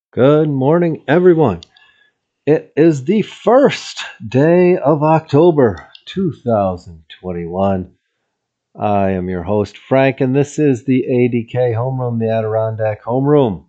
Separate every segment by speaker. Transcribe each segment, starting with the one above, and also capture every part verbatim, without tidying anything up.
Speaker 1: Good morning, everyone. It is the first day of October two thousand twenty-one. I am your host, Frank, and this is the A D K Homeroom, the Adirondack Homeroom.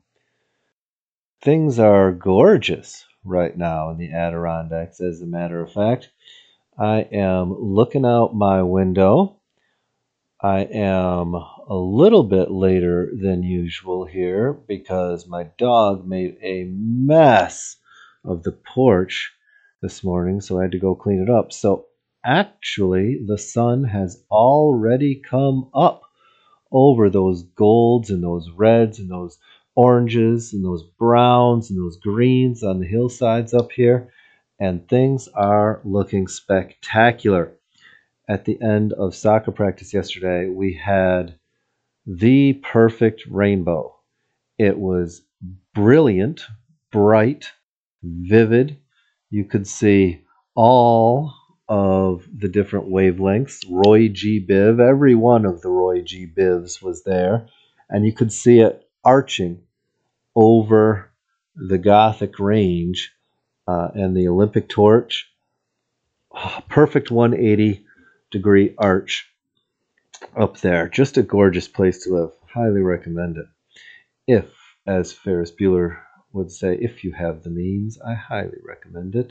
Speaker 1: Things are gorgeous right now in the Adirondacks, as a matter of fact. I am looking out my window. I am a little bit later than usual here because my dog made a mess of the porch this morning, so I had to go clean it up. So actually, the sun has already come up over those golds and those reds and those oranges and those browns and those greens on the hillsides up here, and things are looking spectacular. At the end of soccer practice yesterday, we had the perfect rainbow. It was brilliant, bright, vivid. You could see all of the different wavelengths. Roy G. Biv, every one of the Roy G. Bivs was there, and you could see it arching over the Gothic Range uh, and the Olympic Torch. Oh, perfect one hundred eighty degree arch up there. Just a gorgeous place to live. Highly recommend it. If, as Ferris Bueller would say, if you have the means, I highly recommend it.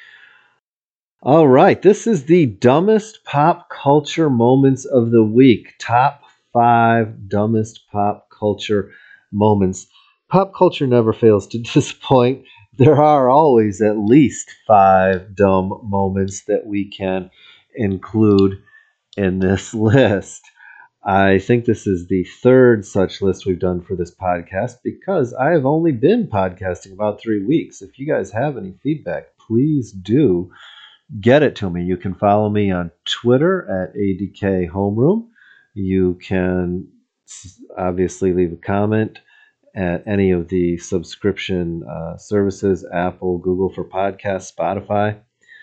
Speaker 1: All right, this is the dumbest pop culture moments of the week. Top five dumbest pop culture moments. Pop culture never fails to disappoint. There are always at least five dumb moments that we can include in this list. I think this is the third such list we've done for this podcast because I have only been podcasting about three weeks. If you guys have any feedback, please do get it to me. You can follow me on Twitter at A D K Homeroom. You can obviously leave a comment at any of the subscription uh, services, Apple, Google for podcasts, Spotify.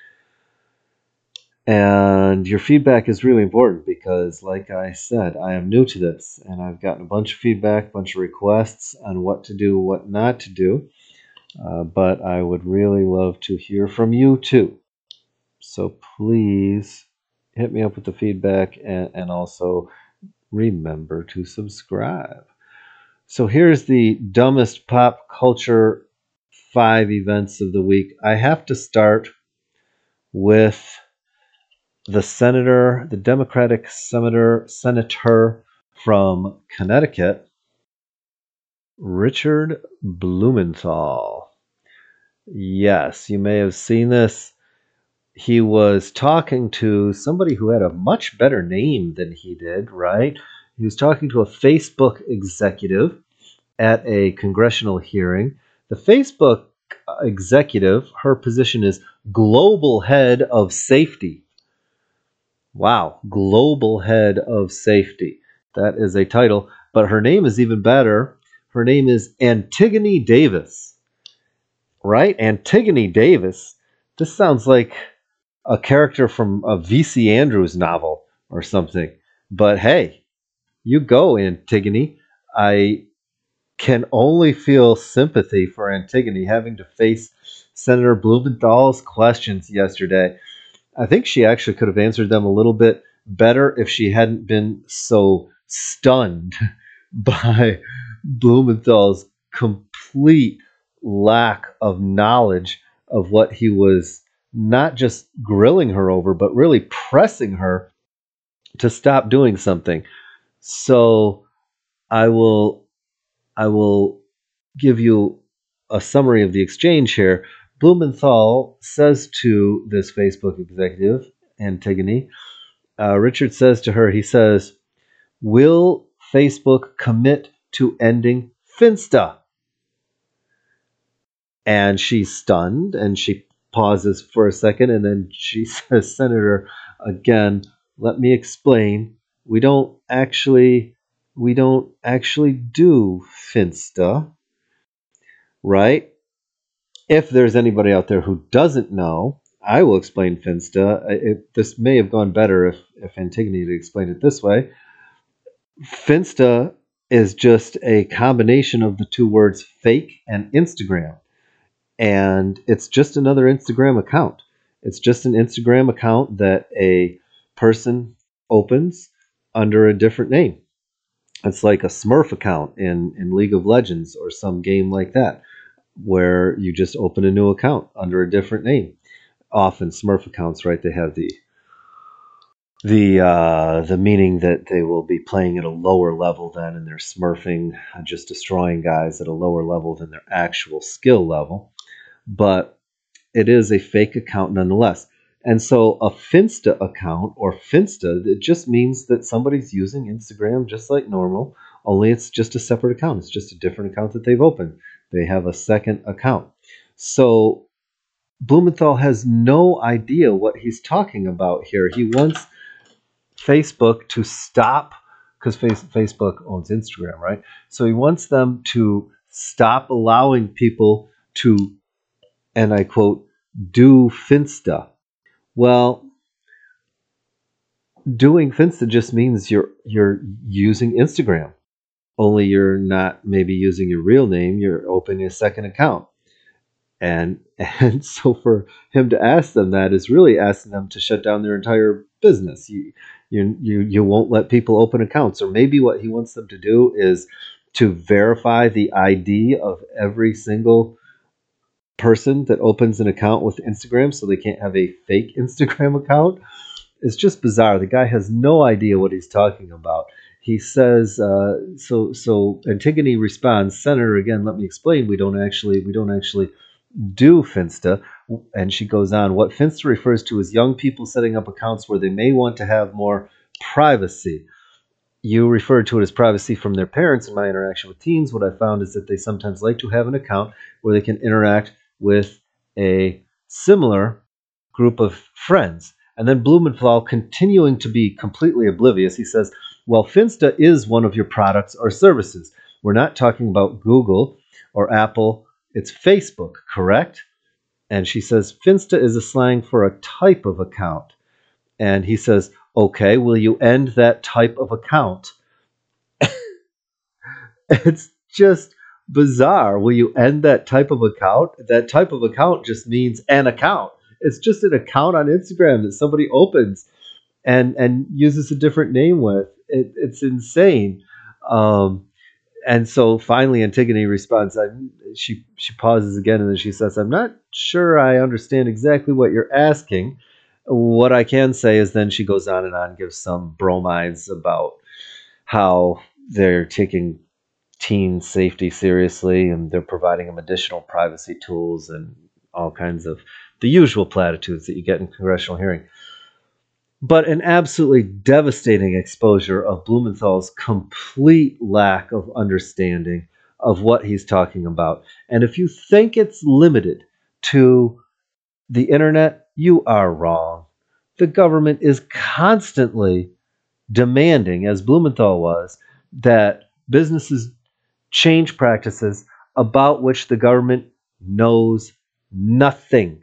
Speaker 1: And your feedback is really important because, like I said, I am new to this and I've gotten a bunch of feedback, a bunch of requests on what to do, what not to do. Uh, but I would really love to hear from you too. So please hit me up with the feedback and, and also remember to subscribe. So here's the dumbest pop culture five events of the week. I have to start with the senator, the Democratic senator, senator from Connecticut, Richard Blumenthal. Yes, you may have seen this. He was talking to somebody who had a much better name than he did, right? He was talking to a Facebook executive at a congressional hearing. The Facebook executive, her position is global head of safety. Wow, global head of safety. That is a title, but her name is even better. Her name is Antigone Davis. Right? Antigone Davis. This sounds like a character from a V C Andrews novel or something. But hey, you go, Antigone. I can only feel sympathy for Antigone having to face Senator Blumenthal's questions yesterday. I think she actually could have answered them a little bit better if she hadn't been so stunned by Blumenthal's complete lack of knowledge of what he was not just grilling her over, but really pressing her to stop doing something. So I will I will give you a summary of the exchange here. Blumenthal says to this Facebook executive, Antigone, uh, Richard says to her, he says, will Facebook commit to ending Finsta? And she's stunned and she pauses for a second and then she says, Senator, again, let me explain. We don't actually, we don't actually do Finsta, right? If there's anybody out there who doesn't know, I will explain Finsta. It, this may have gone better if, if Antigone had explained it this way. Finsta is just a combination of the two words fake and Instagram. And it's just another Instagram account. It's just an Instagram account that a person opens under a different name. It's like a Smurf account in, in League of Legends or some game like that, where you just open a new account under a different name. Often Smurf accounts, right? They have the the uh, the meaning that they will be playing at a lower level then, and they're smurfing, uh, just destroying guys at a lower level than their actual skill level. But it is a fake account nonetheless. And so a Finsta account, or Finsta, it just means that somebody's using Instagram just like normal, only it's just a separate account. It's just a different account that they've opened. They have a second account. So Blumenthal has no idea what he's talking about here. He wants Facebook to stop, because face, Facebook owns Instagram, right? So he wants them to stop allowing people to, and I quote, do Finsta. Well, doing Finsta just means you're you're using Instagram. Only you're not maybe using your real name, you're opening a second account. And and so for him to ask them that is really asking them to shut down their entire business. You you you you won't let people open accounts, or maybe what he wants them to do is to verify the I D of every single person that opens an account with Instagram, so they can't have a fake Instagram account. It's just bizarre. The guy has no idea what he's talking about. He says, uh, so so Antigone responds, Senator, again, let me explain. We don't actually we don't actually do Finsta. And she goes on, what Finsta refers to is young people setting up accounts where they may want to have more privacy. You referred to it as privacy from their parents. In my interaction with teens, what I found is that they sometimes like to have an account where they can interact with a similar group of friends. And then Blumenthal, continuing to be completely oblivious, he says, well, Finsta is one of your products or services. We're not talking about Google or Apple. It's Facebook, correct? And she says, Finsta is a slang for a type of account. And he says, okay, will you end that type of account? It's just bizarre. Will you end that type of account? That type of account just means an account. It's just an account on Instagram that somebody opens and and uses a different name with. It, it's insane. Um, and so finally, Antigone responds. I, she she pauses again, and then she says, "I'm not sure I understand exactly what you're asking. What I can say is," then she goes on and on, gives some bromides about how they're taking teen safety seriously, and they're providing them additional privacy tools and all kinds of the usual platitudes that you get in congressional hearing. But an absolutely devastating exposure of Blumenthal's complete lack of understanding of what he's talking about. And if you think it's limited to the internet, you are wrong. The government is constantly demanding, as Blumenthal was, that businesses change practices about which the government knows nothing.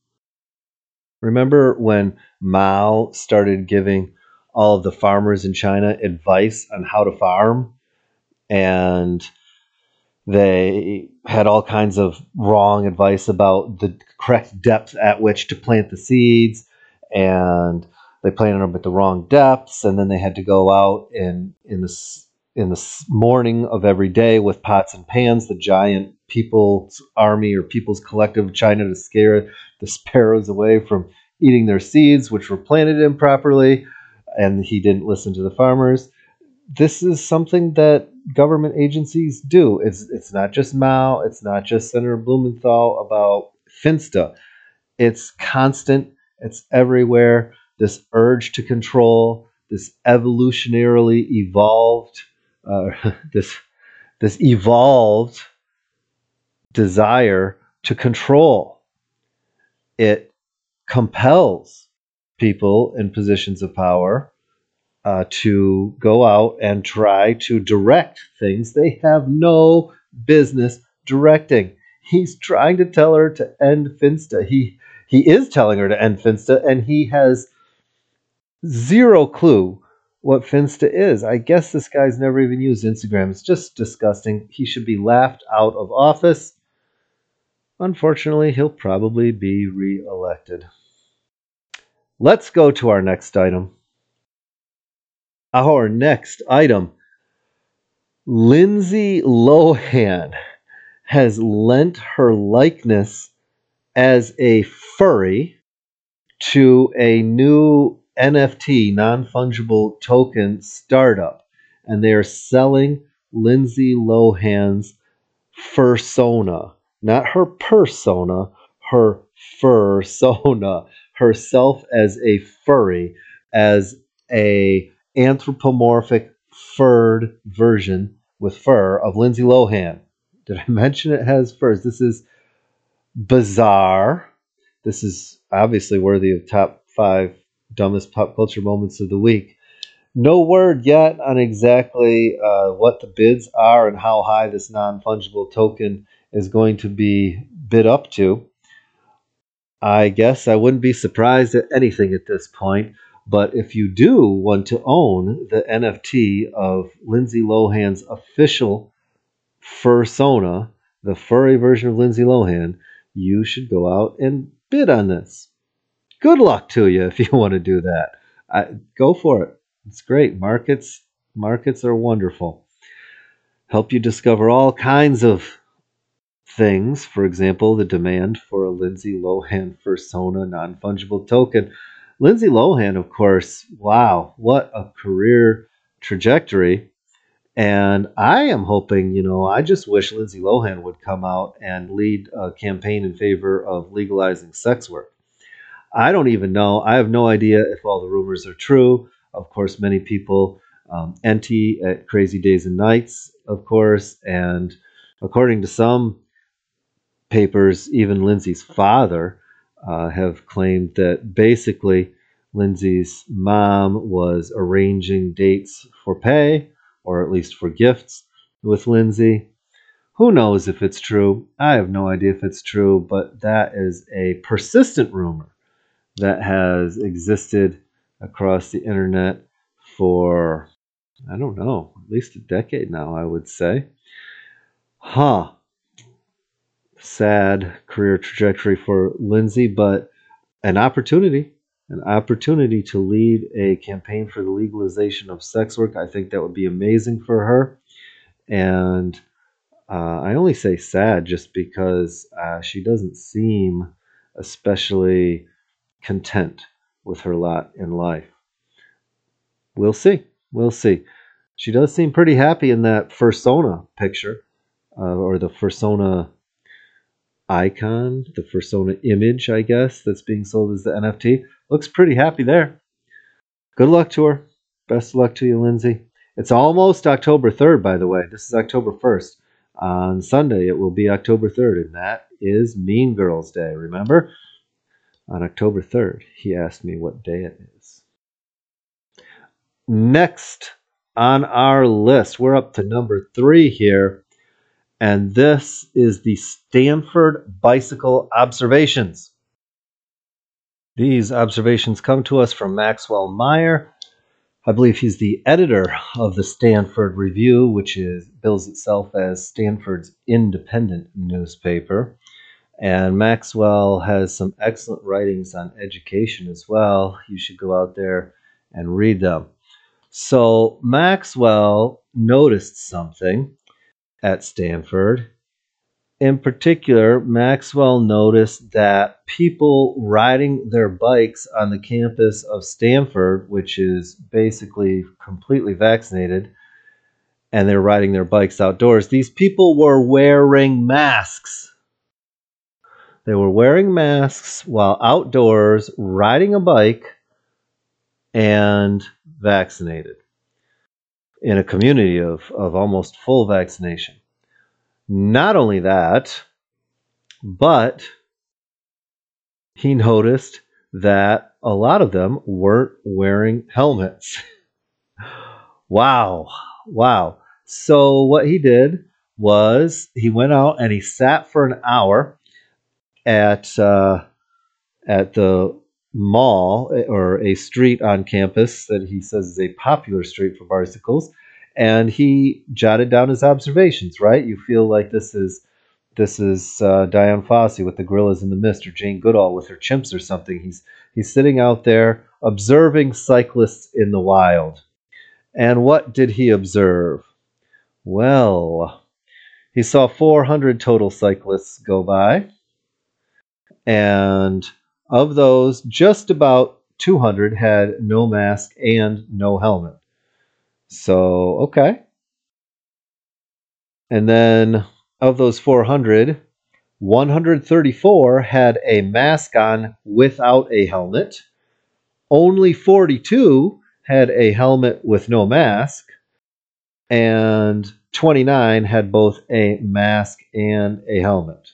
Speaker 1: Remember when Mao started giving all of the farmers in China advice on how to farm? And they had all kinds of wrong advice about the correct depth at which to plant the seeds, and they planted them at the wrong depths, and then they had to go out in in the in the morning of every day with pots and pans, the giant people's army or people's collective of China, to scare the sparrows away from eating their seeds, which were planted improperly, and he didn't listen to the farmers. This is something that government agencies do. It's it's not just Mao, it's not just Senator Blumenthal about Finsta. It's constant, it's everywhere. This urge to control, this evolutionarily evolved, uh, this this evolved desire to control. It compels people in positions of power uh, to go out and try to direct things they have no business directing. He's trying to tell her to end Finsta. He he is telling her to end Finsta, and he has zero clue what Finsta is. I guess this guy's never even used Instagram. It's just disgusting. He should be laughed out of office. Unfortunately, he'll probably be re-elected. Let's go to our next item. Our next item. Lindsay Lohan has lent her likeness as a furry to a new N F T, non-fungible token startup, and they are selling Lindsay Lohan's fursona, not her persona, her fursona, herself as a furry, as a anthropomorphic furred version with fur of Lindsay Lohan. Did I mention it has furs? This is bizarre. This is obviously worthy of top five dumbest pop culture moments of the week. No word yet on exactly uh, what the bids are and how high this non-fungible token is going to be bid up to. I guess I wouldn't be surprised at anything at this point. But if you do want to own the N F T of Lindsay Lohan's official fursona, the furry version of Lindsay Lohan, you should go out and bid on this. Good luck to you if you want to do that. I, go for it. It's great. Markets markets are wonderful. Help you discover all kinds of things. For example, the demand for a Lindsay Lohan fursona non-fungible token. Lindsay Lohan, of course, wow, what a career trajectory. And I am hoping, you know, I just wish Lindsay Lohan would come out and lead a campaign in favor of legalizing sex work. I don't even know. I have no idea if all the rumors are true. Of course, many people um, anti at Crazy Days and Nights, of course. And according to some papers, even Lindsay's father uh, have claimed that basically Lindsay's mom was arranging dates for pay, or at least for gifts, with Lindsay. Who knows if it's true? I have no idea if it's true, but that is a persistent rumor that has existed across the internet for, I don't know, at least a decade now, I would say. Huh. Sad career trajectory for Lindsay, but an opportunity, an opportunity to lead a campaign for the legalization of sex work. I think that would be amazing for her. And uh, I only say sad just because uh, she doesn't seem especially content with her lot in life. We'll see. We'll see. She does seem pretty happy in that fursona picture, uh, or the fursona icon, the fursona image, I guess, that's being sold as the N F T. Looks pretty happy there. Good luck to her. Best of luck to you, Lindsay. It's almost October third, by the way. This is October first. On Sunday, it will be October third, and that is Mean Girls Day, remember? On October third, he asked me what day it is. Next on our list, we're up to number three here, and this is the Stanford Bicycle Observations. These observations come to us from Maxwell Meyer. I believe he's the editor of the Stanford Review, which is bills itself as Stanford's independent newspaper. And Maxwell has some excellent writings on education as well. You should go out there and read them. So Maxwell noticed something at Stanford. In particular, Maxwell noticed that people riding their bikes on the campus of Stanford, which is basically completely vaccinated, and they're riding their bikes outdoors, these people were wearing masks. They were wearing masks while outdoors, riding a bike, and vaccinated in a community of, of almost full vaccination. Not only that, but he noticed that a lot of them weren't wearing helmets. Wow. Wow. So what he did was he went out and he sat for an hour at uh, at the mall or a street on campus that he says is a popular street for bicycles, and he jotted down his observations. Right, you feel like this is this is uh, Diane Fossey with the Gorillas in the Mist, or Jane Goodall with her chimps or something. He's he's sitting out there observing cyclists in the wild. And what did he observe? Well, he saw four hundred total cyclists go by, and of those, just about two hundred had no mask and no helmet. So, okay. And then of those four hundred, one hundred thirty-four had a mask on without a helmet. Only forty-two had a helmet with no mask. And twenty-nine had both a mask and a helmet.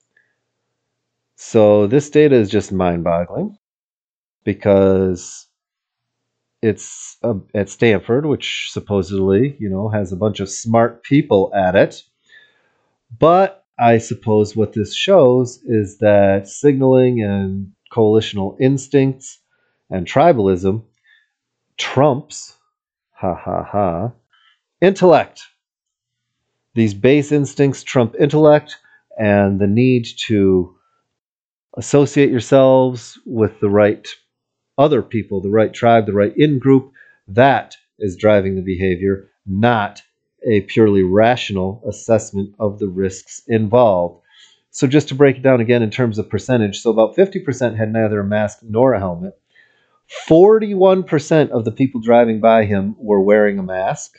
Speaker 1: So this data is just mind-boggling because it's uh, at Stanford, which supposedly, you know, has a bunch of smart people at it. But I suppose what this shows is that signaling and coalitional instincts and tribalism trumps, ha ha ha, intellect. These base instincts trump intellect, and the need to associate yourselves with the right other people, the right tribe, the right in-group, that is driving the behavior, not a purely rational assessment of the risks involved. So just to break it down again in terms of percentage, so about fifty percent had neither a mask nor a helmet. forty-one percent of the people driving by him were wearing a mask.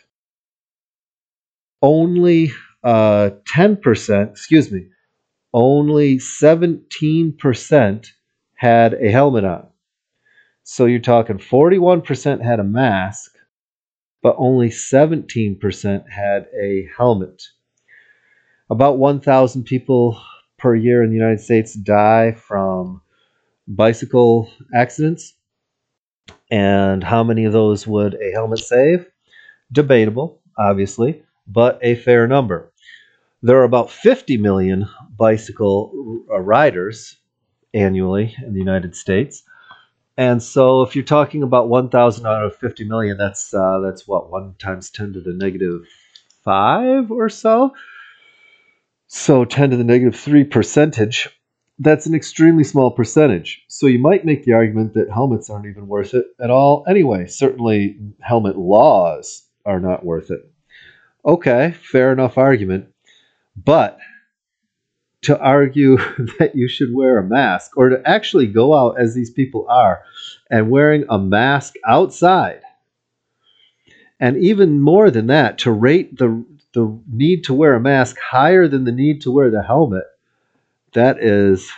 Speaker 1: Only uh, ten percent, excuse me, only seventeen percent had a helmet on. So you're talking forty-one percent had a mask, but only seventeen percent had a helmet. About one thousand people per year in the United States die from bicycle accidents. And how many of those would a helmet save? Debatable, obviously, but a fair number. There are about fifty million bicycle riders annually in the United States. And so if you're talking about one thousand out of fifty million, that's uh, that's what, one times ten to the negative five or so? So ten to the negative three percentage. That's an extremely small percentage. So you might make the argument that helmets aren't even worth it at all anyway. Certainly helmet laws are not worth it. Okay, fair enough argument. But to argue that you should wear a mask, or to actually go out as these people are and wearing a mask outside, and even more than that, to rate the the need to wear a mask higher than the need to wear the helmet, that is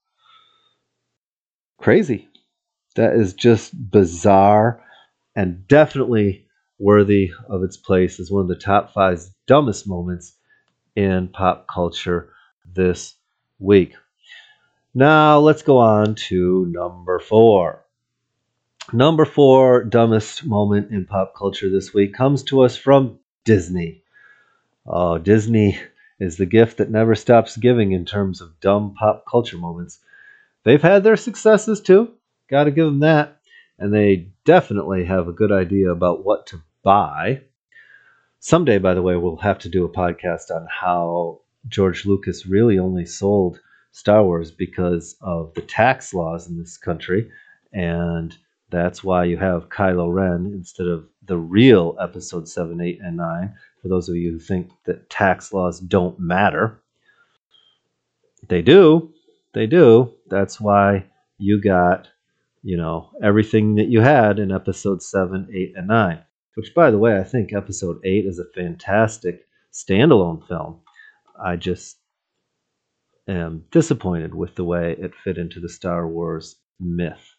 Speaker 1: crazy. That is just bizarre, and definitely worthy of its place as one of the top five dumbest moments in pop culture this week. Now let's go on to number four. Number four dumbest moment in pop culture this week comes to us from Disney. Oh, Disney is the gift that never stops giving in terms of dumb pop culture moments. They've had their successes too. Got to give them that. And they definitely have a good idea about what to buy. Someday, by the way, we'll have to do a podcast on how George Lucas really only sold Star Wars because of the tax laws in this country. And that's why you have Kylo Ren instead of the real episode seven, eight, and nine. For those of you who think that tax laws don't matter. They do. They do. That's why you got, you know, everything that you had in episode seven, eight, and nine. Which, by the way, I think episode eight is a fantastic standalone film. I just am disappointed with the way it fit into the Star Wars myth.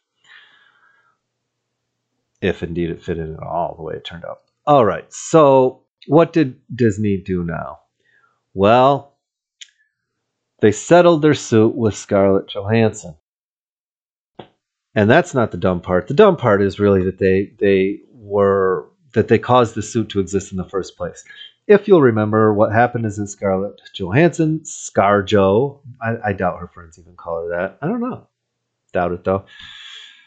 Speaker 1: If indeed it fit in at all, the way it turned out. All right, so what did Disney do now? Well, they settled their suit with Scarlett Johansson. And that's not the dumb part. The dumb part is really that they they were that they caused the suit to exist in the first place. If you'll remember, what happened is that Scarlett Johansson, ScarJo, I, I doubt her friends even call her that. I don't know. Doubt it though.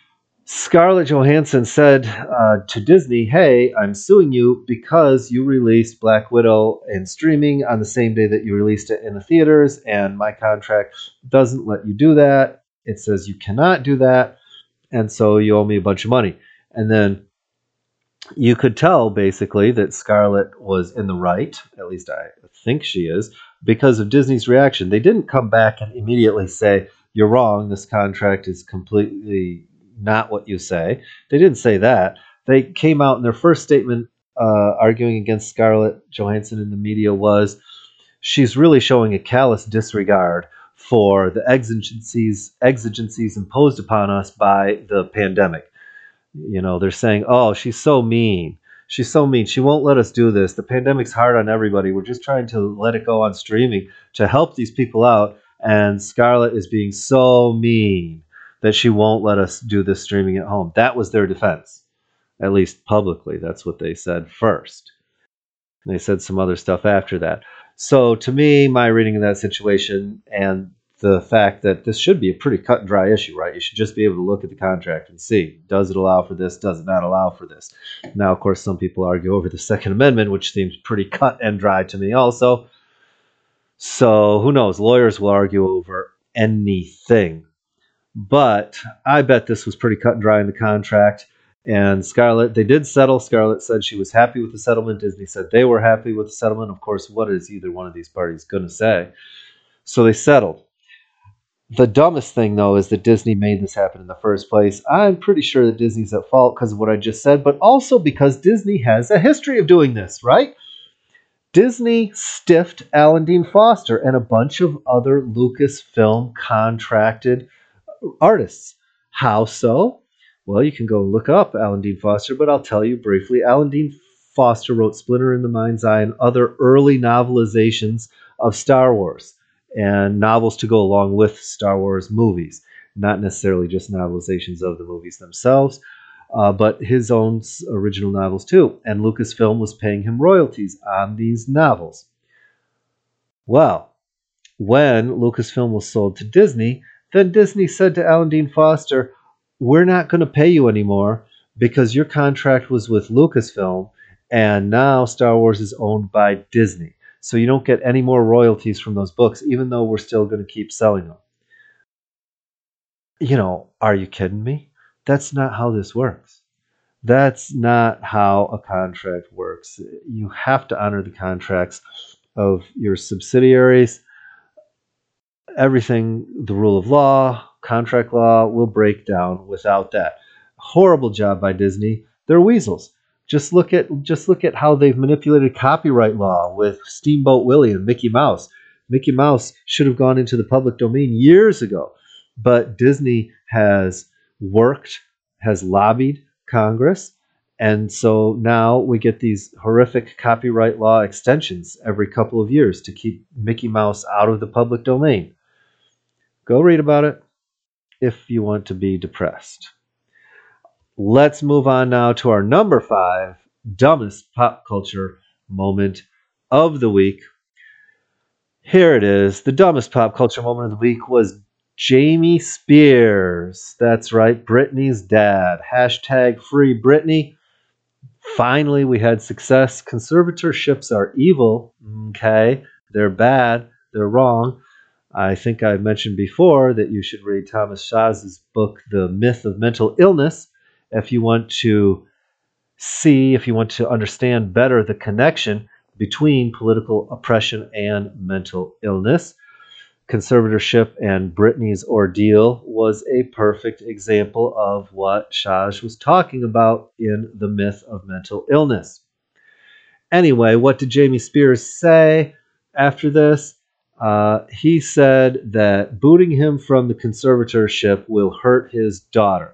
Speaker 1: Scarlett Johansson said uh, to Disney, hey, I'm suing you because you released Black Widow in streaming on the same day that you released it in the theaters, and my contract doesn't let you do that. It says you cannot do that, and so you owe me a bunch of money. And then you could tell, basically, that Scarlett was in the right, at least I think she is, because of Disney's reaction. They didn't come back and immediately say, you're wrong, this contract is completely not what you say. They didn't say that. They came out in their first statement uh, arguing against Scarlett Johansson in the media was she's really showing a callous disregard for the exigencies exigencies imposed upon us by the pandemic. You know, they're saying, oh, she's so mean. She's so mean. She won't let us do this. The pandemic's hard on everybody. We're just trying to let it go on streaming to help these people out. And Scarlett is being so mean that she won't let us do this streaming at home. That was their defense, at least publicly. That's what they said first. And they said some other stuff after that. So to me, my reading of that situation and the fact that this should be a pretty cut and dry issue, right? You should just be able to look at the contract and see, does it allow for this? Does it not allow for this? Now, of course, some people argue over the Second Amendment, which seems pretty cut and dry to me also. So who knows? Lawyers will argue over anything. But I bet this was pretty cut and dry in the contract. And Scarlett, they did settle. Scarlett said she was happy with the settlement. Disney said they were happy with the settlement. Of course, what is either one of these parties going to say? So they settled. The dumbest thing, though, is that Disney made this happen in the first place. I'm pretty sure that Disney's at fault because of what I just said, but also because Disney has a history of doing this, right? Disney stiffed Alan Dean Foster and a bunch of other Lucasfilm contracted artists. How so? Well, you can go look up Alan Dean Foster, but I'll tell you briefly. Alan Dean Foster wrote Splinter in the Mind's Eye and other early novelizations of Star Wars and novels to go along with Star Wars movies, not necessarily just novelizations of the movies themselves, uh, but his own original novels too. And Lucasfilm was paying him royalties on these novels. Well, when Lucasfilm was sold to Disney, then Disney said to Alan Dean Foster, we're not going to pay you anymore because your contract was with Lucasfilm, and now Star Wars is owned by Disney. So you don't get any more royalties from those books, even though we're still going to keep selling them. You know, are you kidding me? That's not how this works. That's not how a contract works. You have to honor the contracts of your subsidiaries. Everything, the rule of law, contract law, will break down without that. Horrible job by Disney. They're weasels. Just look at just look at how they've manipulated copyright law with Steamboat Willie and Mickey Mouse. Mickey Mouse should have gone into the public domain years ago, but Disney has worked, has lobbied Congress, and so now we get these horrific copyright law extensions every couple of years to keep Mickey Mouse out of the public domain. Go read about it if you want to be depressed. Let's move on now to our number five dumbest pop culture moment of the week. Here it is. The dumbest pop culture moment of the week was Jamie Spears. That's right, Britney's dad. Hashtag free Britney. Finally, we had success. Conservatorships are evil. Okay, they're bad. They're wrong. I think I mentioned before that you should read Thomas Shaw's book, The Myth of Mental Illness, if you want to see, if you want to understand better the connection between political oppression and mental illness. Conservatorship and Britney's ordeal was a perfect example of what Shaj was talking about in The Myth of Mental Illness. Anyway, what did Jamie Spears say after this? Uh, he said that booting him from the conservatorship will hurt his daughter.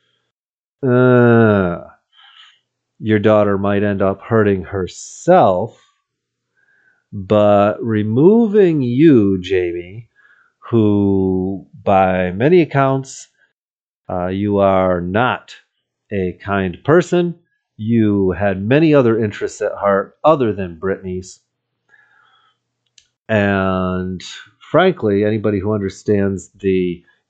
Speaker 1: Uh, your daughter might end up hurting herself, but removing you, Jamie, who by many accounts, uh, you are not a kind person. You had many other interests at heart other than Britney's. And frankly, anybody who understands the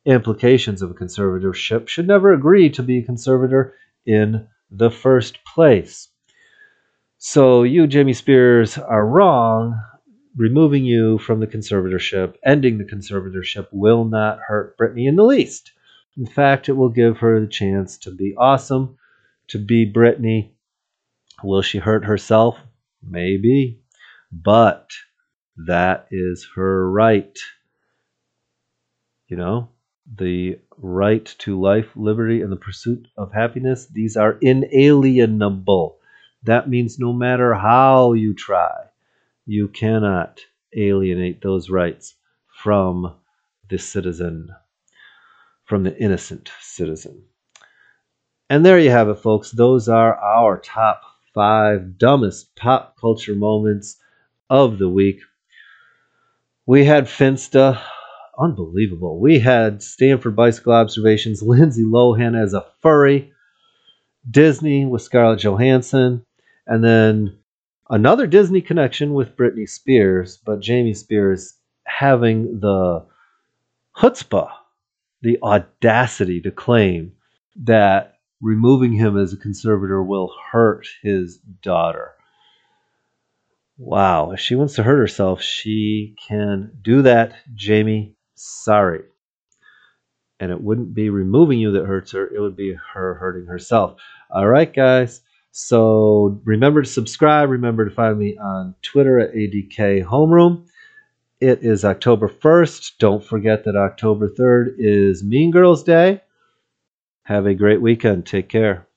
Speaker 1: implications of a conservatorship should never agree to be a conservator in the first place. So you, Jamie Spears, are wrong. Removing you from the conservatorship, ending the conservatorship, will not hurt Britney in the least. In fact, it will give her the chance to be awesome, to be Britney. Will she hurt herself? Maybe. But that is her right. You know, the right to life, liberty, and the pursuit of happiness, these are inalienable. That means no matter how you try, you cannot alienate those rights from the citizen, from the innocent citizen. And there you have it, folks. Those are our top five dumbest pop culture moments of the week. We had Finsta, unbelievable. We had Stanford Bicycle Observations, Lindsay Lohan as a furry, Disney with Scarlett Johansson, and then another Disney connection with Britney Spears, but Jamie Spears having the chutzpah, the audacity to claim that removing him as a conservator will hurt his daughter. Wow, if she wants to hurt herself, she can do that, Jamie. Sorry. And it wouldn't be removing you that hurts her, it would be her hurting herself. All right, guys. So remember to subscribe. Remember to find me on Twitter at A D K Homeroom. It is October first. Don't forget that October third is Mean Girls Day. Have a great weekend. Take care.